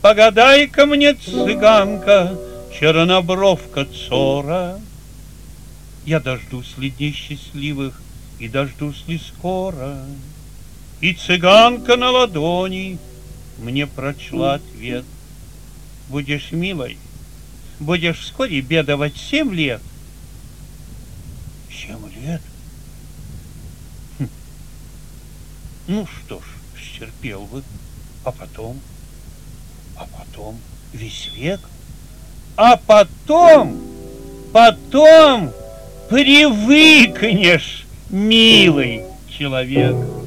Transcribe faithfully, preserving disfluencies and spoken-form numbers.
Погадай-ка мне, цыганка, чернобровка Цора. Я дождусь ли дней счастливых, и дождусь ли скоро? И цыганка на ладони мне прочла ответ. Будешь милой, будешь вскоре бедовать семь лет. Семь лет? Хм. Ну что ж, стерпел бы. А потом? А потом весь век? А потом, потом привыкнешь, милый человек.